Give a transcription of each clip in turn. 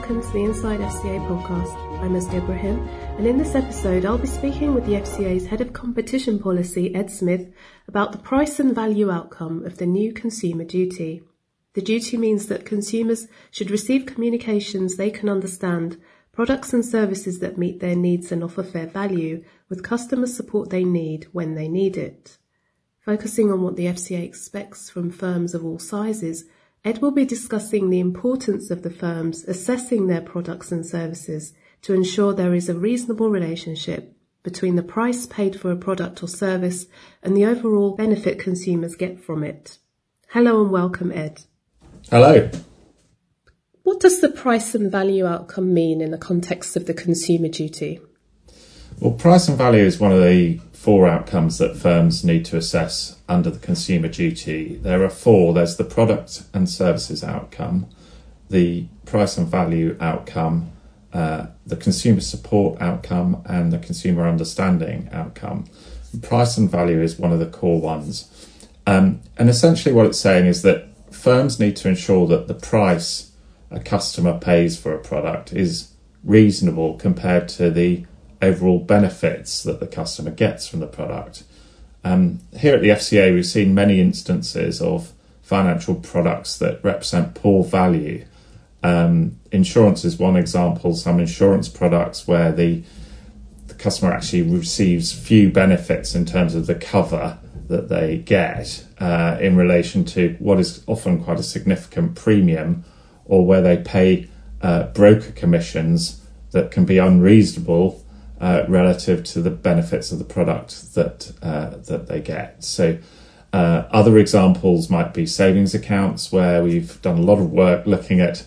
welcome to the Inside FCA podcast. I'm Esty Ibrahim, and in this episode I'll be speaking with the FCA's Head of Competition Policy, Ed Smith, about the price and value outcome of the new Consumer Duty. The duty means that consumers should receive communications they can understand, products and services that meet their needs and offer fair value, with customer support they need when they need it. Focusing on what the FCA expects from firms of all sizes, Ed will be discussing the importance of the firms assessing their products and services to ensure there is a reasonable relationship between the price paid for a product or service and the overall benefit consumers get from it. Hello and welcome, Ed. Hello. What does the price and value outcome mean in the context of the Consumer Duty? Well, price and value is one of the four outcomes that firms need to assess under the Consumer Duty. There are four. There's the product and services outcome, the price and value outcome, the consumer support outcome, and the consumer understanding outcome. Price and value is one of the core ones. And essentially what it's saying is that firms need to ensure that the price a customer pays for a product is reasonable compared to the overall benefits that the customer gets from the product. Here at the FCA, we've seen many instances of financial products that represent poor value. Insurance is one example, some insurance products where the customer actually receives few benefits in terms of the cover that they get in relation to what is often quite a significant premium, or where they pay broker commissions that can be unreasonable relative to the benefits of the product that they get. So other examples might be savings accounts, where we've done a lot of work looking at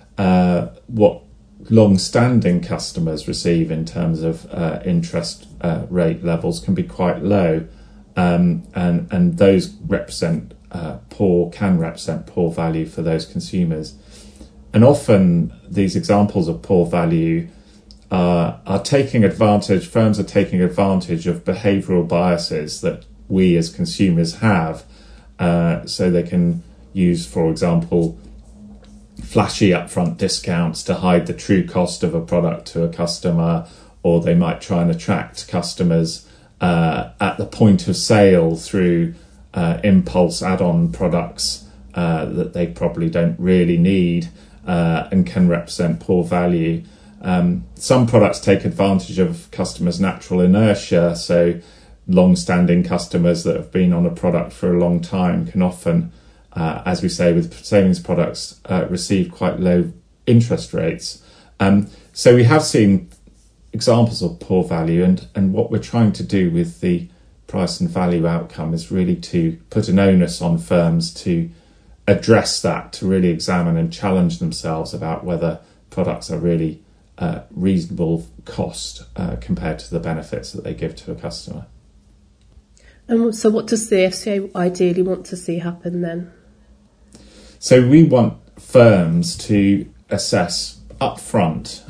what long-standing customers receive in terms of interest rate levels can be quite low, and those represent can represent poor value for those consumers. And often these examples of poor value are taking advantage, firms are taking advantage of behavioural biases that we as consumers have, so they can use, for example, flashy upfront discounts to hide the true cost of a product to a customer, or they might try and attract customers at the point of sale through impulse add-on products that they probably don't really need and can represent poor value. Some products take advantage of customers' natural inertia, so long-standing customers that have been on a product for a long time can often, as we say with savings products, receive quite low interest rates. So we have seen examples of poor value, and what we're trying to do with the price and value outcome is really to put an onus on firms to address that, to really examine and challenge themselves about whether products are really reasonable cost compared to the benefits that they give to a customer. And so what does the FCA ideally want to see happen then? So we want firms to assess upfront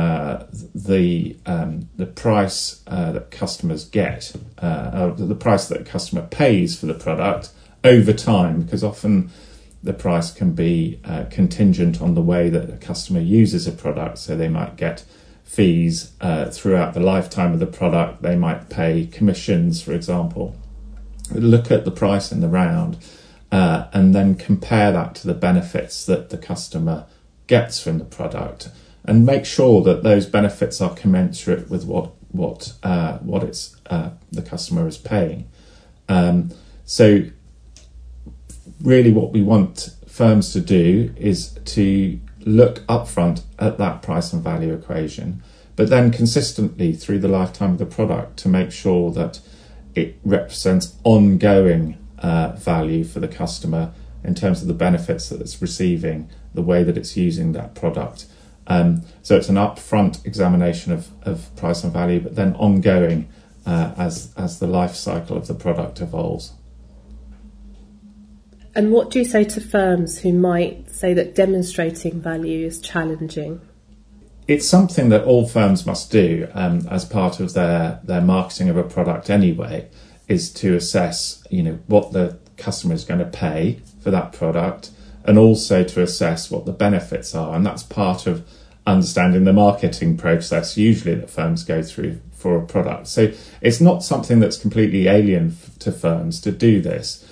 the price that customers get, the price that a customer pays for the product over time, because often the price can be contingent on the way that a customer uses a product. So they might get fees throughout the lifetime of the product. They might pay commissions, for example. Look at the price in the round and then compare that to the benefits that the customer gets from the product, and make sure that those benefits are commensurate with what the customer is paying. So really what we want firms to do is to look upfront at that price and value equation, but then consistently through the lifetime of the product to make sure that it represents ongoing value for the customer in terms of the benefits that it's receiving, the way that it's using that product. So it's an upfront examination of price and value, but then ongoing as the life cycle of the product evolves. And what do you say to firms who might say that demonstrating value is challenging? It's something that all firms must do as part of their marketing of a product anyway, is to assess, what the customer is going to pay for that product, and also to assess what the benefits are. And that's part of understanding the marketing process usually that firms go through for a product. So it's not something that's completely alien to firms to do this.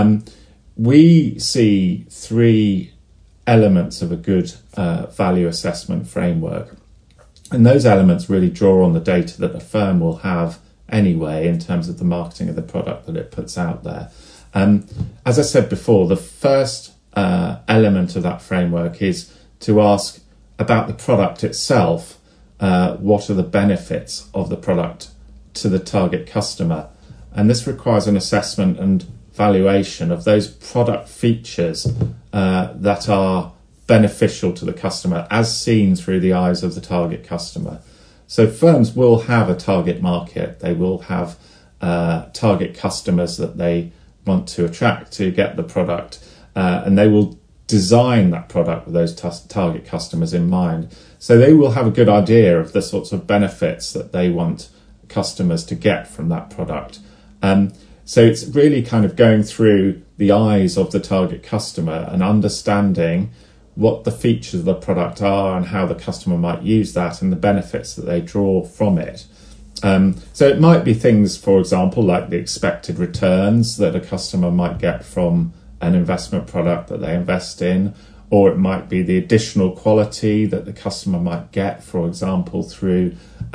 We see three elements of a good value assessment framework. And those elements really draw on the data that a firm will have anyway in terms of the marketing of the product that it puts out there. As I said before, the first element of that framework is to ask about the product itself. What are the benefits of the product to the target customer? And this requires an assessment and valuation of those product features that are beneficial to the customer as seen through the eyes of the target customer. So firms will have a target market. They will have target customers that they want to attract to get the product, and they will design that product with those target customers in mind. So they will have a good idea of the sorts of benefits that they want customers to get from that product. So it's really kind of going through the eyes of the target customer and understanding what the features of the product are and how the customer might use that and the benefits that they draw from it. So it might be things, for example, like the expected returns that a customer might get from an investment product that they invest in, or it might be the additional quality that the customer might get, for example, through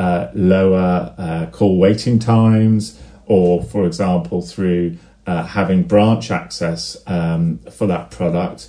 lower call waiting times, or, for example, through having branch access for that product.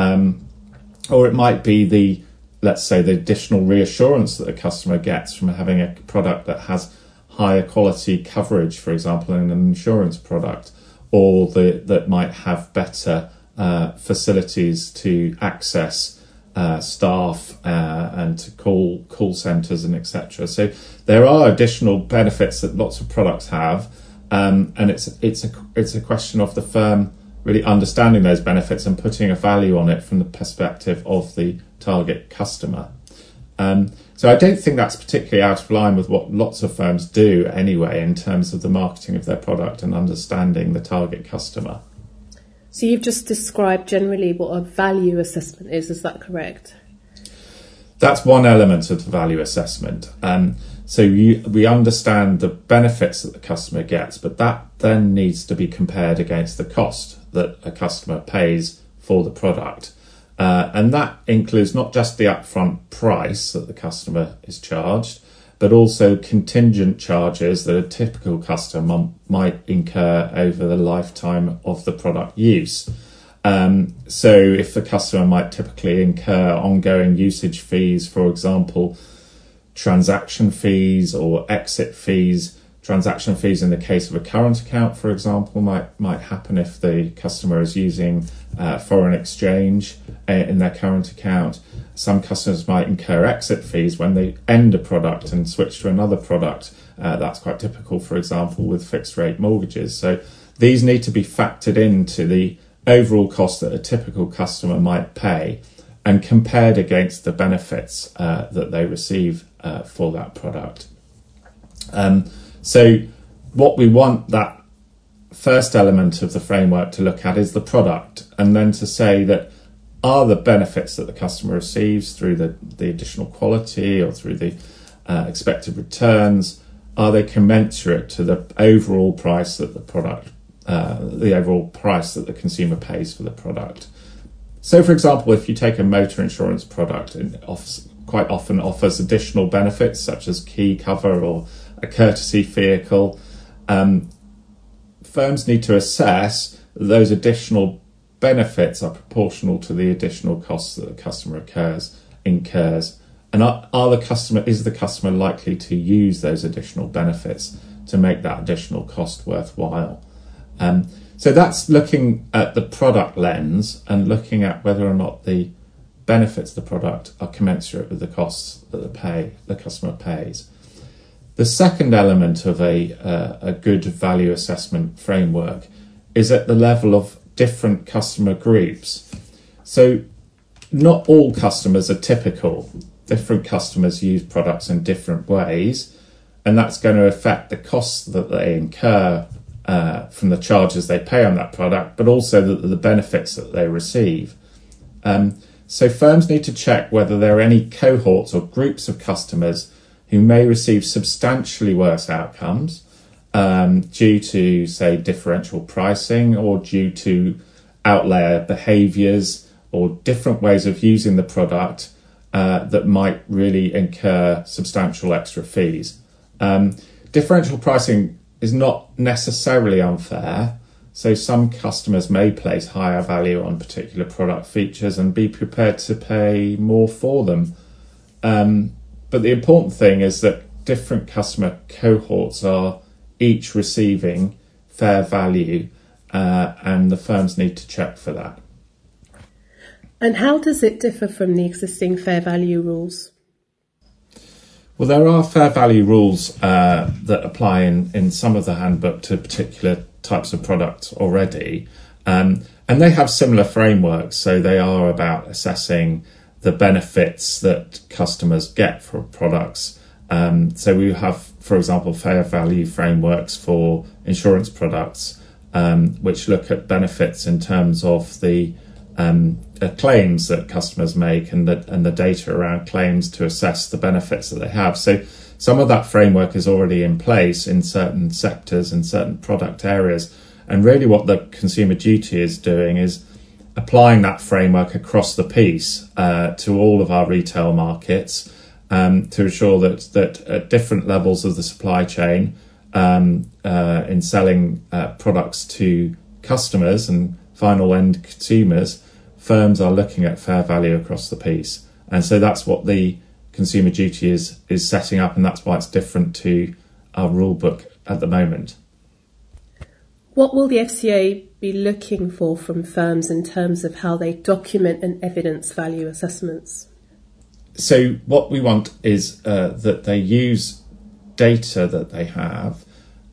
Or it might be let's say, the additional reassurance that the customer gets from having a product that has higher quality coverage, for example, in an insurance product, or that might have better facilities to access staff and to call centres and etc. So there are additional benefits that lots of products have, and it's a question of the firm really understanding those benefits and putting a value on it from the perspective of the target customer. So I don't think that's particularly out of line with what lots of firms do anyway in terms of the marketing of their product and understanding the target customer. So you've just described generally what a value assessment is that correct? That's one element of the value assessment. So we understand the benefits that the customer gets, but that then needs to be compared against the cost that a customer pays for the product. And that includes not just the upfront price that the customer is charged, but also contingent charges that a typical customer might incur over the lifetime of the product use. So if the customer might typically incur ongoing usage fees, for example, transaction fees or exit fees. Transaction fees in the case of a current account, for example, might happen if the customer is using foreign exchange in their current account. Some customers might incur exit fees when they end a product and switch to another product. That's quite typical, for example, with fixed rate mortgages. So these need to be factored into the overall cost that a typical customer might pay and compared against the benefits that they receive for that product. So what we want that first element of the framework to look at is the product, and then to say that are the benefits that the customer receives through the additional quality or through the expected returns, are they commensurate to the overall price that the overall price that the consumer pays for the product. So, for example, if you take a motor insurance product, it quite often offers additional benefits such as key cover or a courtesy vehicle. Firms need to assess those additional benefits are proportional to the additional costs that the customer incurs, and is the customer likely to use those additional benefits to make that additional cost worthwhile. So that's looking at the product lens and looking at whether or not the benefits of the product are commensurate with the costs that the customer pays. The second element of a good value assessment framework is at the level of different customer groups. So not all customers are typical. Different customers use products in different ways, and that's going to affect the costs that they incur from the charges they pay on that product, but also the benefits that they receive. So firms need to check whether there are any cohorts or groups of customers who may receive substantially worse outcomes due to, say, differential pricing, or due to outlier behaviours or different ways of using the product that might really incur substantial extra fees. Differential pricing is not necessarily unfair. So some customers may place higher value on particular product features and be prepared to pay more for them. But the important thing is that different customer cohorts are each receiving fair value, and the firms need to check for that. And how does it differ from the existing fair value rules? Well, there are fair value rules that apply in some of the handbook to particular types of products already, and they have similar frameworks. So they are about assessing the benefits that customers get from products. So we have, for example, fair value frameworks for insurance products, which look at benefits in terms of the claims that customers make and the data around claims to assess the benefits that they have. So some of that framework is already in place in certain sectors and certain product areas. And really what the Consumer Duty is doing is applying that framework across the piece to all of our retail markets to ensure that at different levels of the supply chain in selling products to customers and final end consumers, firms are looking at fair value across the piece. And so that's what the Consumer Duty is setting up, and that's why it's different to our rule book at the moment. What will the FCA be looking for from firms in terms of how they document and evidence value assessments? So what we want is that they use data that they have,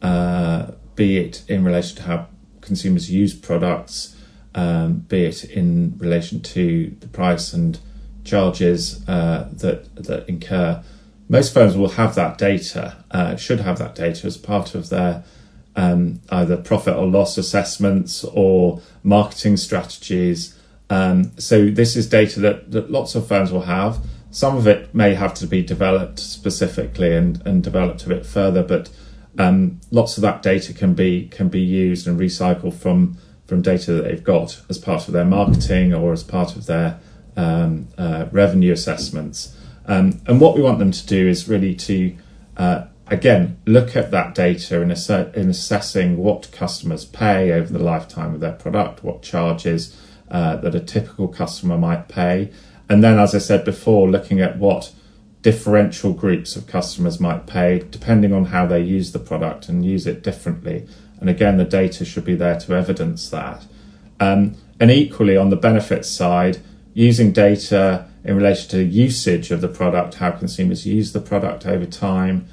be it in relation to how consumers use products, be it in relation to the price and charges that incur. Most firms will have that data, should have that data as part of their either profit or loss assessments or marketing strategies. So this is data that lots of firms will have. Some of it may have to be developed specifically and developed a bit further, but lots of that data can be used and recycled from data that they've got as part of their marketing or as part of their revenue assessments. And what we want them to do is really to, again, look at that data in assessing what customers pay over the lifetime of their product, what charges that a typical customer might pay. And then, as I said before, looking at what differential groups of customers might pay depending on how they use the product and use it differently. And again, the data should be there to evidence that. And equally on the benefits side, using data in relation to usage of the product, how consumers use the product over time,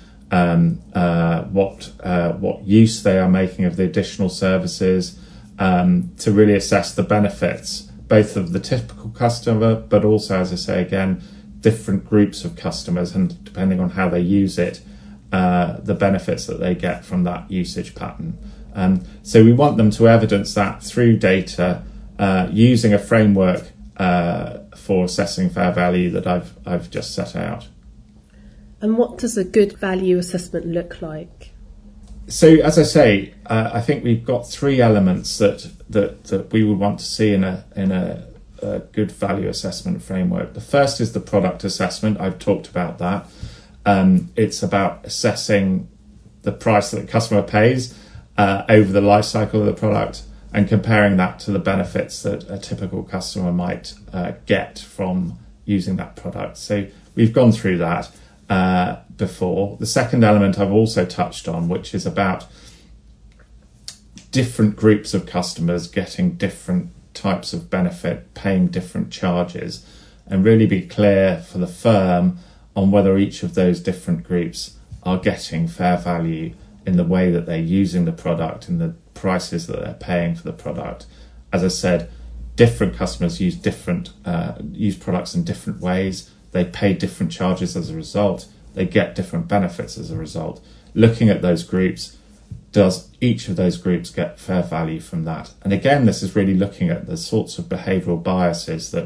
what use they are making of the additional services, to really assess the benefits, both of the typical customer, but also, as I say again, different groups of customers, and depending on how they use it, the benefits that they get from that usage pattern. So we want them to evidence that through data, using a framework for assessing fair value that I've just set out. And what does a good value assessment look like? So, as I say, I think we've got three elements that we would want to see in a good value assessment framework. The first is the product assessment. I've talked about that. It's about assessing the price that the customer pays over the life cycle of the product and comparing that to the benefits that a typical customer might get from using that product. So we've gone through that before. The second element I've also touched on, which is about different groups of customers getting different types of benefit, paying different charges, and really be clear for the firm on whether each of those different groups are getting fair value in the way that they're using the product and the prices that they're paying for the product. As I said, different customers use products in different ways. They pay different charges as a result. They get different benefits as a result. Looking at those groups, does each of those groups get fair value from that? And again, this is really looking at the sorts of behavioural biases that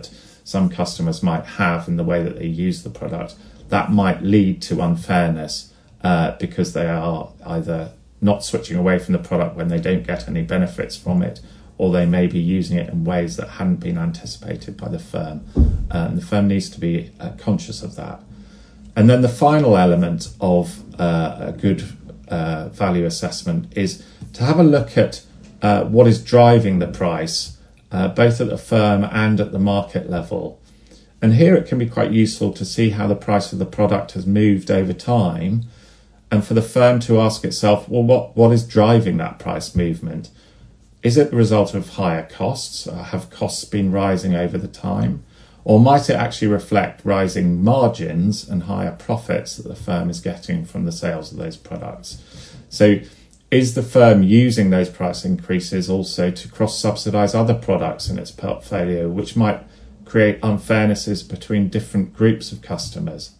some customers might have in the way that they use the product, that might lead to unfairness because they are either not switching away from the product when they don't get any benefits from it, or they may be using it in ways that hadn't been anticipated by the firm. And the firm needs to be conscious of that. And then the final element of a good value assessment is to have a look at what is driving the price, both at the firm and at the market level. And here it can be quite useful to see how the price of the product has moved over time, and for the firm to ask itself, well, what is driving that price movement? Is it the result of higher costs? Have costs been rising over the time? Or might it actually reflect rising margins and higher profits that the firm is getting from the sales of those products? So is the firm using those price increases also to cross-subsidise other products in its portfolio, which might create unfairnesses between different groups of customers?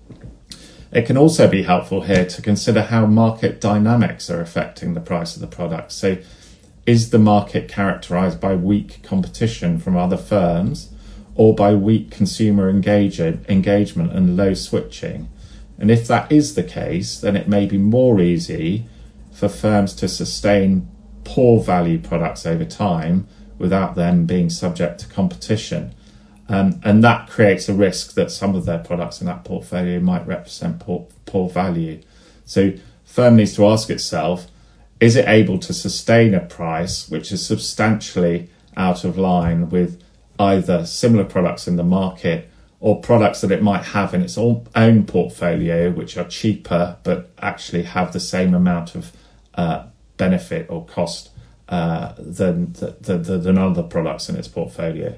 It can also be helpful here to consider how market dynamics are affecting the price of the product. So is the market characterised by weak competition from other firms, or by weak consumer engagement and low switching? And if that is the case, then it may be more easy for firms to sustain poor value products over time without them being subject to competition. And that creates a risk that some of their products in that portfolio might represent poor value. So firm needs to ask itself, is it able to sustain a price which is substantially out of line with either similar products in the market or products that it might have in its own portfolio which are cheaper but actually have the same amount of benefit or cost than other products in its portfolio?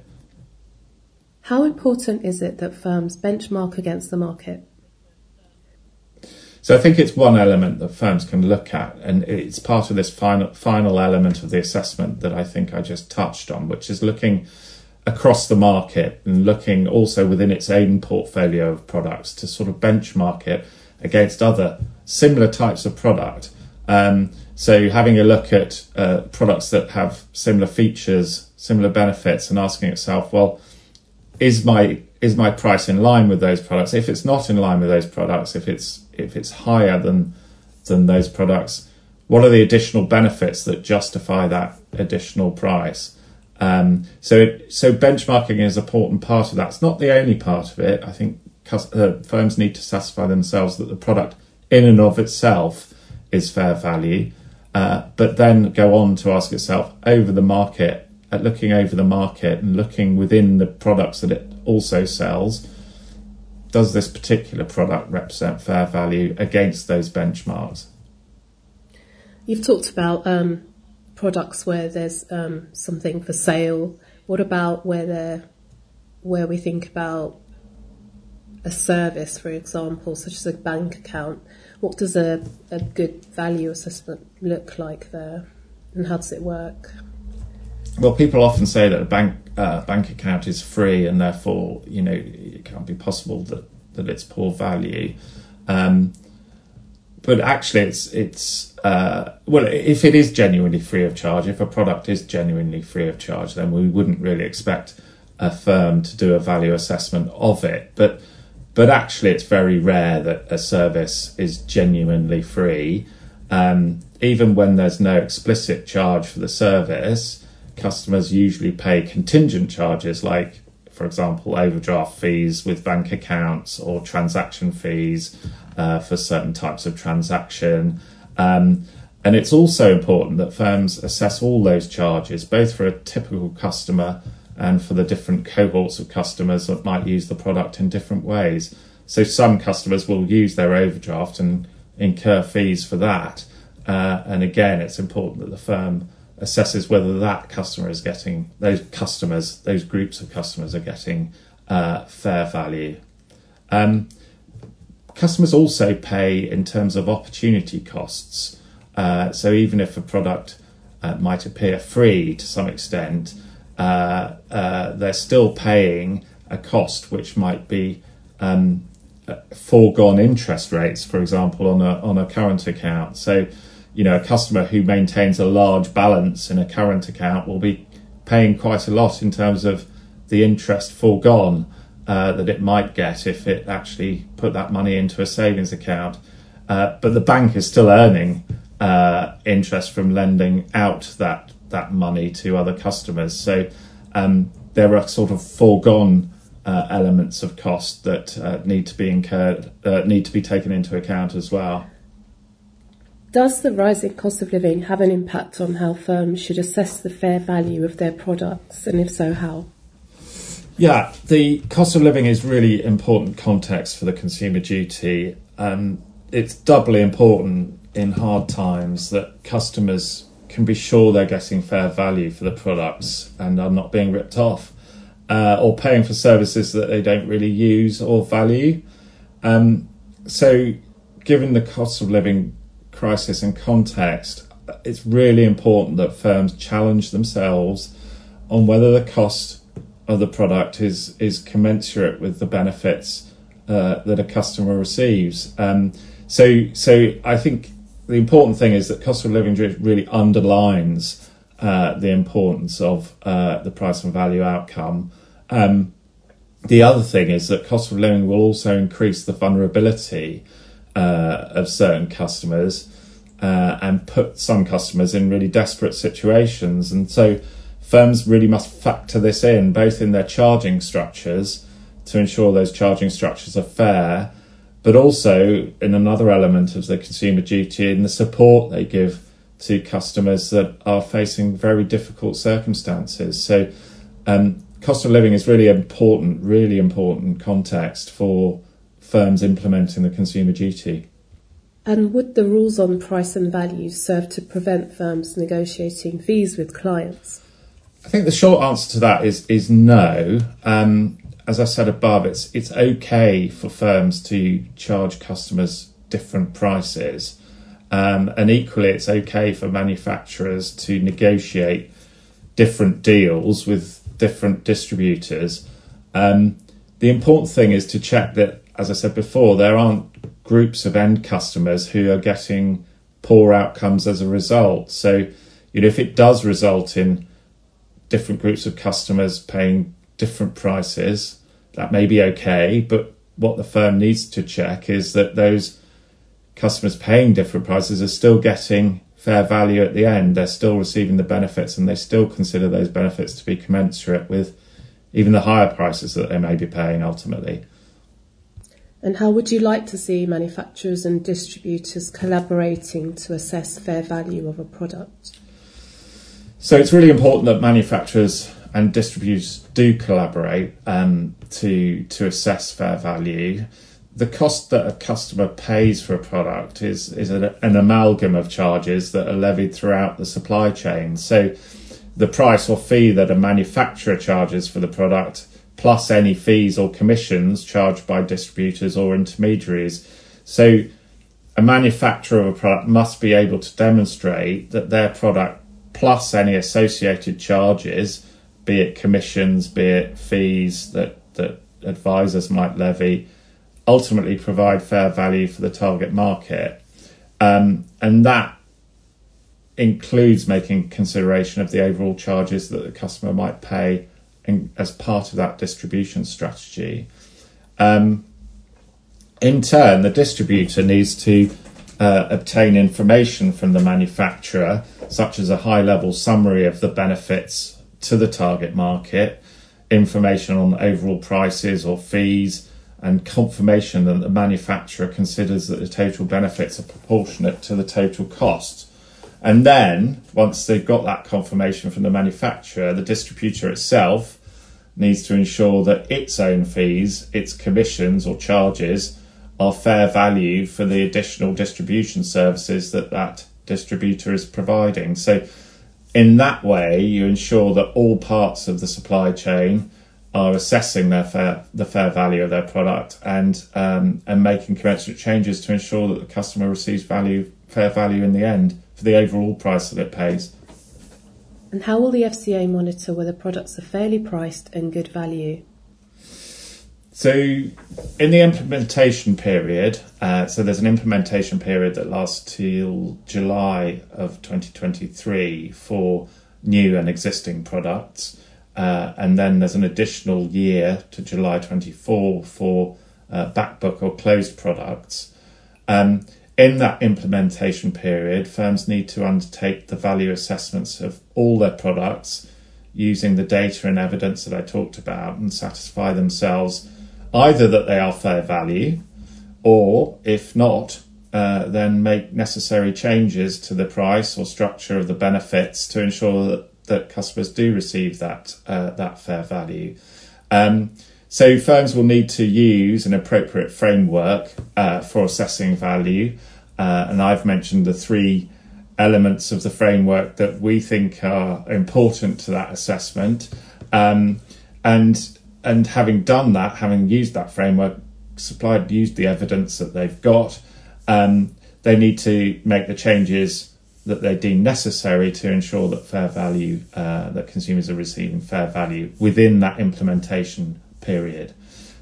How important is it that firms benchmark against the market? So I think it's one element that firms can look at, and it's part of this final element of the assessment that I think I just touched on, which is looking across the market and looking also within its own portfolio of products to sort of benchmark it against other similar types of product. So having a look at products that have similar features, similar benefits, and asking itself, well, is my price in line with those products? If it's not in line with those products, if it's higher than those products, what are the additional benefits that justify that additional price? So benchmarking is an important part of that. It's not the only part of it. I think firms need to satisfy themselves that the product in and of itself is fair value, but then go on to ask itself looking over the market and looking within the products that it also sells, does this particular product represent fair value against those benchmarks? You've talked about products where there's something for sale. What about where we think about a service, for example, such as a bank account? What does a good value assessment look like there, and how does it work? Well, people often say that a bank account is free, and therefore, it can't be possible that it's poor value. But actually, it's if it is genuinely free of charge, if a product is genuinely free of charge, then we wouldn't really expect a firm to do a value assessment of it. But actually, it's very rare that a service is genuinely free. Even when there's no explicit charge for the service, customers usually pay contingent charges, like, for example, overdraft fees with bank accounts or transaction fees for certain types of transaction. And it's also important that firms assess all those charges, both for a typical customer and for the different cohorts of customers that might use the product in different ways. So some customers will use their overdraft and incur fees for that. And again, it's important that the firm assesses whether that customer is getting, those groups of customers are getting fair value. Customers also pay in terms of opportunity costs. So even if a product might appear free to some extent, they're still paying a cost which might be foregone interest rates, for example, on a current account. So, a customer who maintains a large balance in a current account will be paying quite a lot in terms of the interest foregone that it might get if it actually put that money into a savings account. But the bank is still earning interest from lending out that money to other customers. So there are sort of foregone elements of cost that need to be incurred, need to be taken into account as well. Does the rising cost of living have an impact on how firms should assess the fair value of their products, and if so, how? Yeah, the cost of living is really important context for the Consumer Duty. It's doubly important in hard times that customers can be sure they're getting fair value for the products and are not being ripped off or paying for services that they don't really use or value. So given the cost of living crisis and context, it's really important that firms challenge themselves on whether the cost of the product is commensurate with the benefits that a customer receives. So I think the important thing is that cost of living really underlines the importance of the price and value outcome. The other thing is that cost of living will also increase the vulnerability of certain customers and put some customers in really desperate situations. And so firms really must factor this in, both in their charging structures to ensure those charging structures are fair, but also in another element of the Consumer Duty, in the support they give to customers that are facing very difficult circumstances. So cost of living is really important context for firms implementing the Consumer Duty. And would the rules on price and value serve to prevent firms negotiating fees with clients? I think the short answer to that is no. As I said above, it's okay for firms to charge customers different prices. And equally, it's okay for manufacturers to negotiate different deals with different distributors. The important thing is to check that, as I said before, there aren't groups of end customers who are getting poor outcomes as a result. So, if it does result in different groups of customers paying different prices, that may be okay. But what the firm needs to check is that those customers paying different prices are still getting fair value at the end. They're still receiving the benefits, and they still consider those benefits to be commensurate with even the higher prices that they may be paying ultimately. And how would you like to see manufacturers and distributors collaborating to assess fair value of a product? So it's really important that manufacturers and distributors do collaborate to assess fair value. The cost that a customer pays for a product is an amalgam of charges that are levied throughout the supply chain. So the price or fee that a manufacturer charges for the product, plus any fees or commissions charged by distributors or intermediaries. So a manufacturer of a product must be able to demonstrate that their product, plus any associated charges, be it commissions, be it fees that advisors might levy, ultimately provide fair value for the target market. And that includes making consideration of the overall charges that the customer might pay as part of that distribution strategy. In turn, the distributor needs to obtain information from the manufacturer, such as a high-level summary of the benefits to the target market, information on overall prices or fees, and confirmation that the manufacturer considers that the total benefits are proportionate to the total cost. And then, once they've got that confirmation from the manufacturer, the distributor itself needs to ensure that its own fees, its commissions or charges, are fair value for the additional distribution services that distributor is providing. So in that way, you ensure that all parts of the supply chain are assessing the fair value of their product and making commensurate changes to ensure that the customer receives fair value in the end for the overall price that it pays. And how will the FCA monitor whether products are fairly priced and good value? So in the implementation period, so there's an implementation period that lasts till July of 2023 for new and existing products. and then there's an additional year to July 24 for back book or closed products. In that implementation period, firms need to undertake the value assessments of all their products using the data and evidence that I talked about and satisfy themselves either that they are fair value, or if not, then make necessary changes to the price or structure of the benefits to ensure that customers do receive that fair value. So firms will need to use an appropriate framework for assessing value. And I've mentioned the three elements of the framework that we think are important to that assessment. And having done that, having used that framework, used the evidence that they've got, they need to make the changes that they deem necessary to ensure that fair value, that consumers are receiving fair value within that implementation period.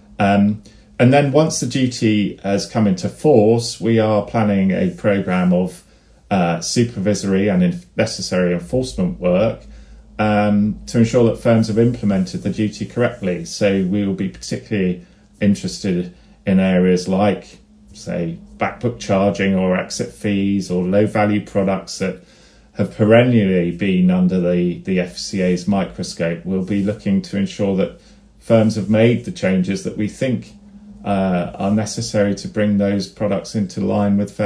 And then once the duty has come into force, we are planning a programme of supervisory and, if necessary, enforcement work to ensure that firms have implemented the duty correctly. So we will be particularly interested in areas like, say, backbook charging or exit fees or low-value products that have perennially been under the FCA's microscope. We'll be looking to ensure that firms have made the changes that we think are necessary to bring those products into line with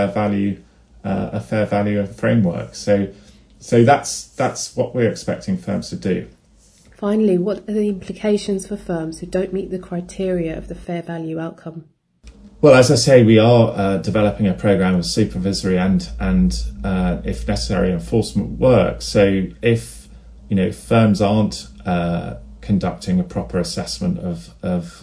a fair value framework. So that's what we're expecting firms to do. Finally, what are the implications for firms who don't meet the criteria of the fair value outcome? Well, as I say, we are developing a programme of supervisory and if necessary, enforcement work. So if firms aren't conducting a proper assessment of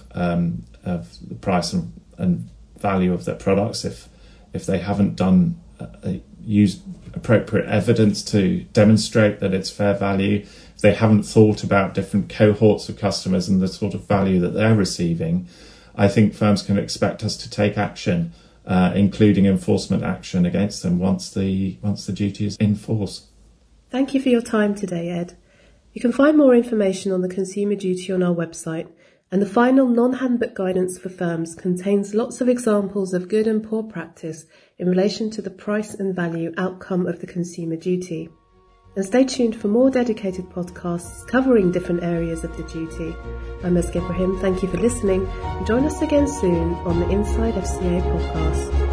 the price and value of their products, if they haven't used appropriate evidence to demonstrate that it's fair value, if they haven't thought about different cohorts of customers and the sort of value that they're receiving, I think firms can expect us to take action, including enforcement action against them once the duty is in force. Thank you for your time today, Ed. You can find more information on the Consumer Duty on our website, and the final non-handbook guidance for firms contains lots of examples of good and poor practice in relation to the price and value outcome of the Consumer Duty. And stay tuned for more dedicated podcasts covering different areas of the duty. I'm Eske Ibrahim, thank you for listening, and join us again soon on the Inside FCA podcast.